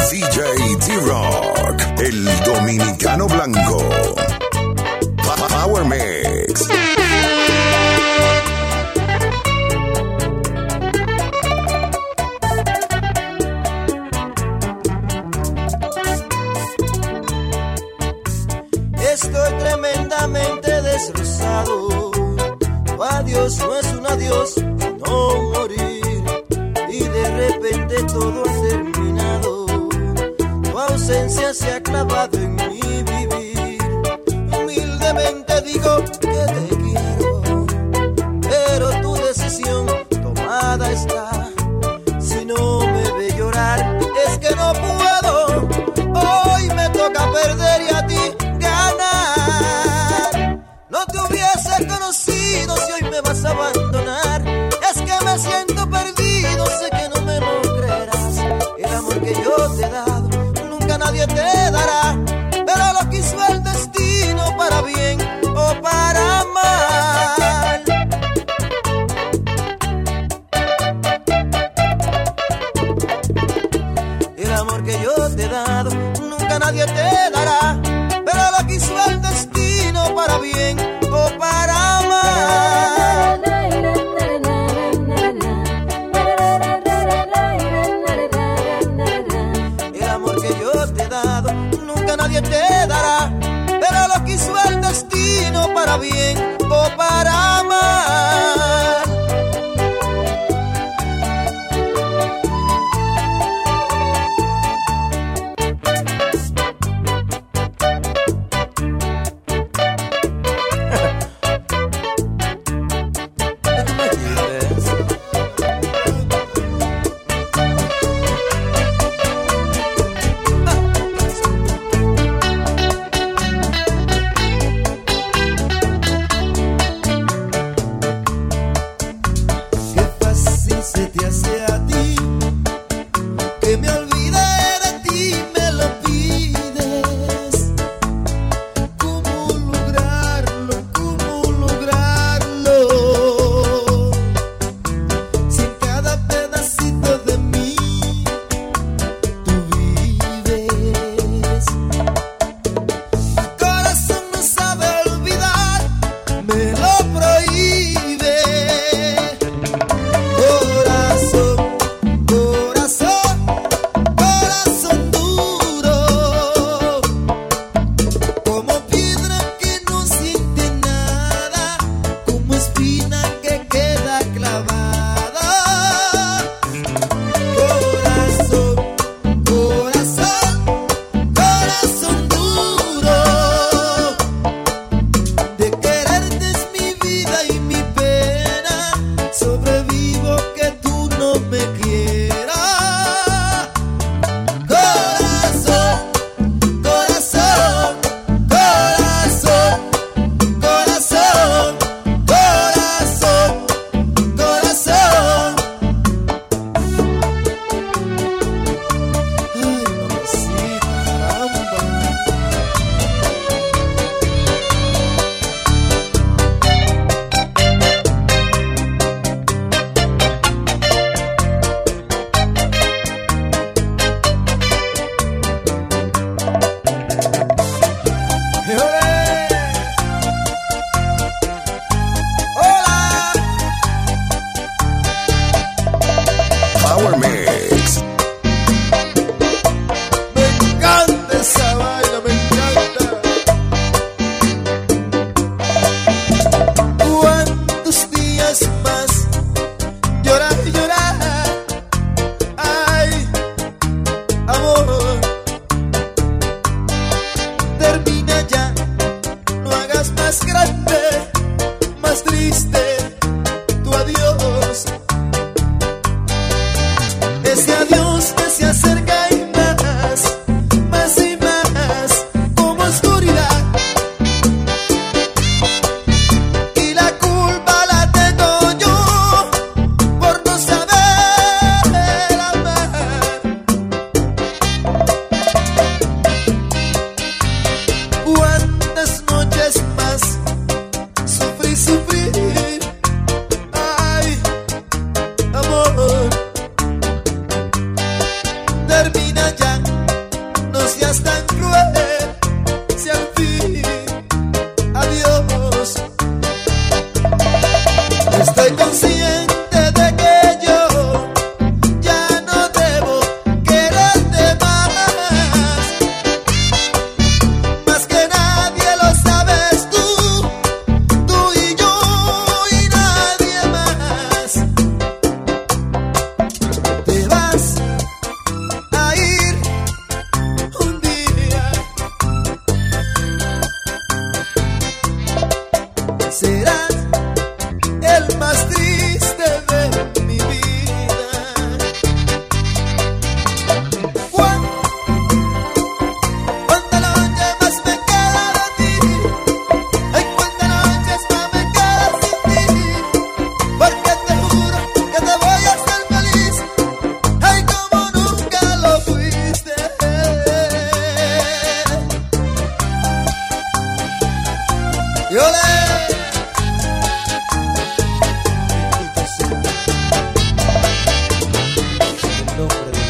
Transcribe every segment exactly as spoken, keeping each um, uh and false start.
D J T-Rock, el dominicano blanco. Power Mix. Estoy tremendamente destrozado. Tu adiós no es un adiós, sino morir. Y de repente todo ha terminado. Tu ausencia se ha clavado en mi vivir. Humildemente digo que te quiero, pero tu decisión tomada está. Si no me ve llorar, es que no puedo. Hoy me toca perder y a ti ganar. No te hubiese conocido si hoy me vas a abandonar. Es que me siento perdido, sé que no me lo creerás. El amor que yo te he dado, nunca nadie te dará. Pero lo quiso el destino para bien o para mal. El amor que yo te he dado, nunca nadie te dará. Pero lo quiso el destino para bien o para mal. El amor que yo te he dado, nunca nadie te dará. Pero lo quiso el destino para bien o para mal.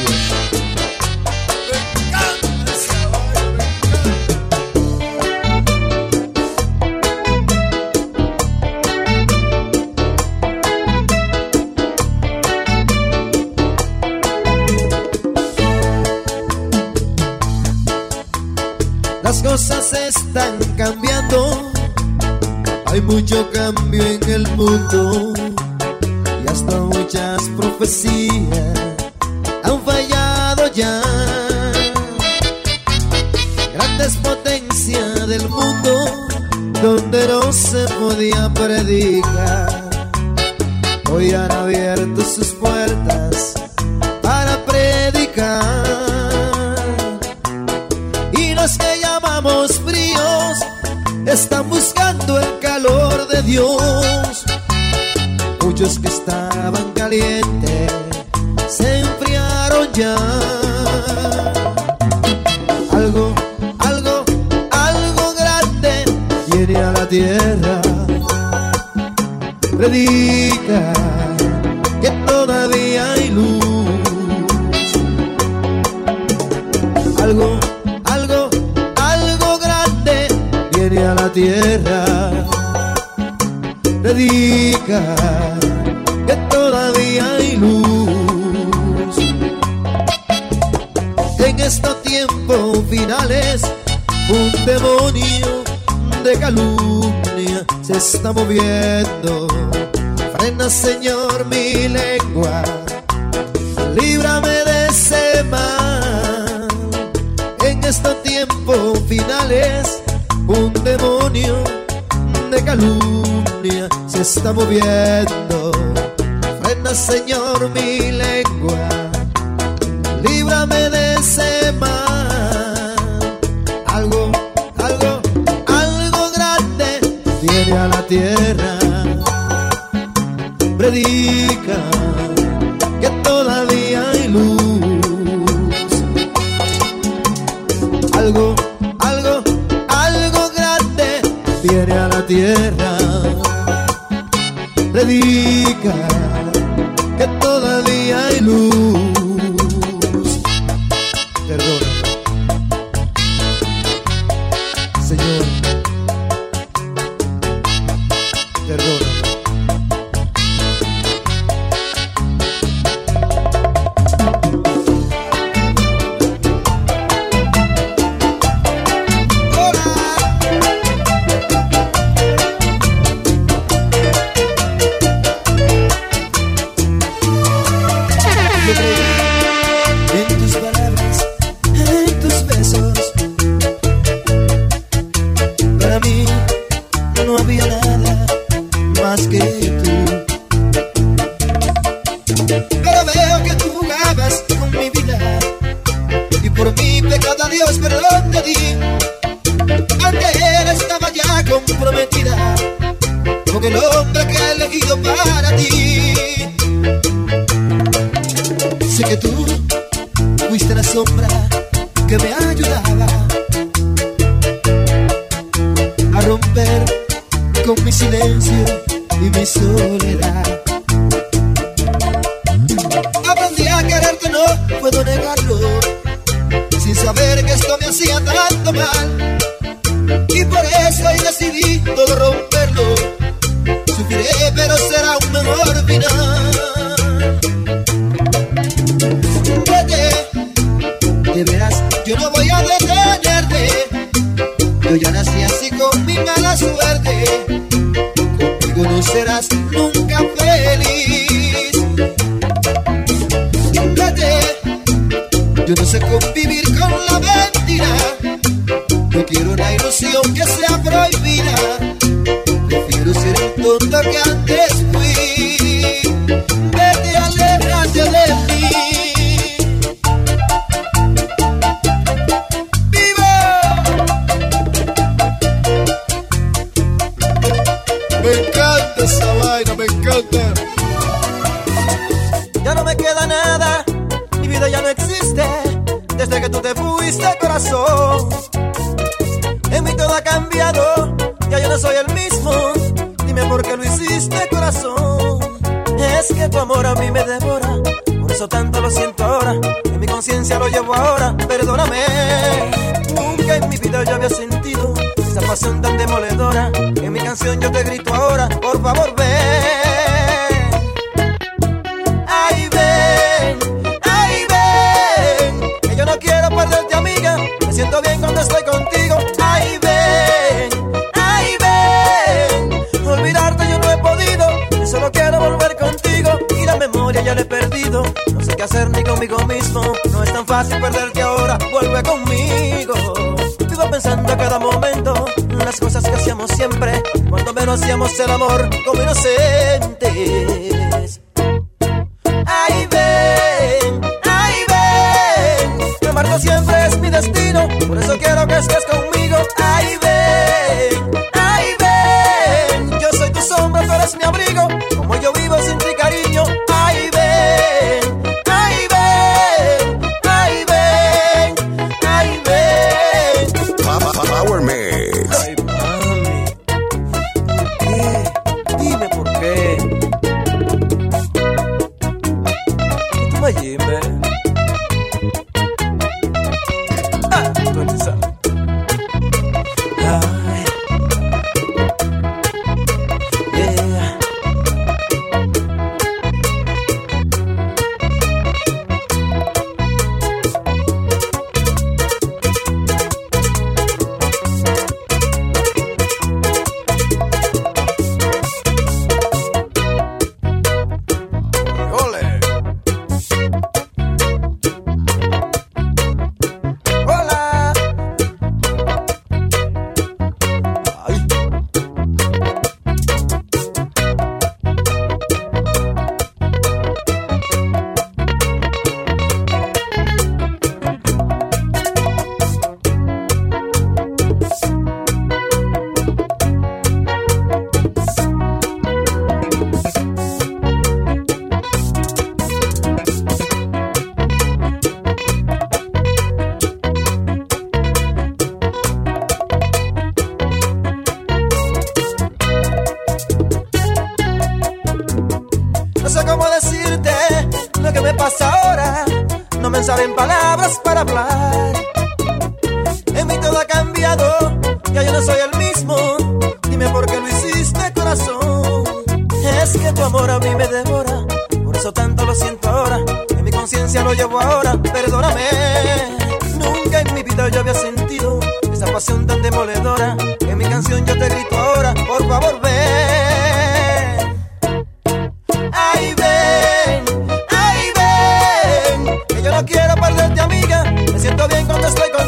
Las cosas están cambiando, hay mucho cambio en el mundo y hasta muchas profecías han fallado ya. Grandes potencias del mundo donde no se podía predicar, hoy han abierto sus puertas para predicar. Y los que llamamos fríos están buscando el calor de Dios. Muchos que estaban calientes se enfriaron ya. Algo, algo, algo grande viene a la tierra. Predica que todavía hay luz. Algo, algo, algo grande viene a la tierra. Predica que todavía hay luz. En estos tiempos finales, un demonio de calumnia se está moviendo. Frena, Señor, mi lengua, líbrame de ese mal. En estos tiempos finales, un demonio de calumnia se está moviendo. Frena, Señor, mi lengua, líbrame de ese mal. Algo, algo, algo grande viene a la tierra. Predica que todavía hay luz. Algo, algo, algo grande viene a la tierra. Predica que todavía hay luz. Perdona, Señor, perdona. En tus palabras, en tus besos, para mí no había nada más que tú. Pero veo que tú jugabas con mi vida y por mi pecado a Dios perdón te di. Aunque él estaba ya comprometida con el hombre que he elegido para ti. Sé que tú fuiste la sombra que me ayudaba a romper con mi silencio y mi soledad. Aprendí a quererte, no puedo negarlo, sin saber que esto me hacía tanto mal. Y por eso hoy decidí todo romperlo. Sufriré, pero será un mejor final. De veras, yo no voy a detenerte. Yo ya nací así con mi mala suerte. Conmigo no serás nunca feliz. Vete, yo no sé convivir con la mentira. Yo quiero una ilusión que sea prohibida. Prefiero ser el tonto que antes fui. Vete, aléjate de mí. Me encanta esa vaina, me encanta. Ya no me queda nada, mi vida ya no existe. Desde que tú te fuiste, corazón, en mí todo ha cambiado. Ya yo no soy el mismo. Dime por qué lo hiciste, corazón. Es que tu amor a mí me devora. Por eso tanto lo siento ahora, en mi conciencia lo llevo ahora, perdóname. Nunca en mi vida yo había sentido esa pasión tan demoledora, en mi canción yo te grito ahora, por favor ven. Ay ven, ay ven, que yo no quiero perderte amiga, me siento bien cuando estoy contigo. Ay ven, ay ven, olvidarte yo no he podido, yo solo quiero volver contigo y la memoria ya la he perdido. No sé qué hacer ni conmigo mismo, no es tan fácil perderte ahora, vuelve conmigo. Vivo pensando a cada momento las cosas que hacíamos siempre, cuando menos hacíamos el amor como inocentes. Ay ven, ay ven, amarte siempre es mi destino, por eso quiero que estés conmigo. Ay ven, ay ven, yo soy tu sombra, tú eres mi abrigo, como yo vivo sin ti cariño. Ay ven, ay ven, ay ven, ay ven. Power Mix. Ay mami, ¿por qué? Dime por qué. ¿Tú me Jimbe? Ah, tú eres esa. Ay, yeah. Ole. Hola. Ay. No sé cómo decirte lo que me pasa ahora, no me salen palabras para hablar. En mí todo ha cambiado, ya yo no soy el mismo, dime por qué lo hiciste, corazón. Es que tu amor a mí me devora, por eso tanto lo siento ahora, en mi conciencia lo llevo ahora, perdóname. Nunca en mi vida yo había sentido esa pasión tan demoledora, en mi canción yo te grito ahora, por favor ven. Ay ven, ay ven, que yo no quiero perderte amiga, me siento bien cuando estoy contigo.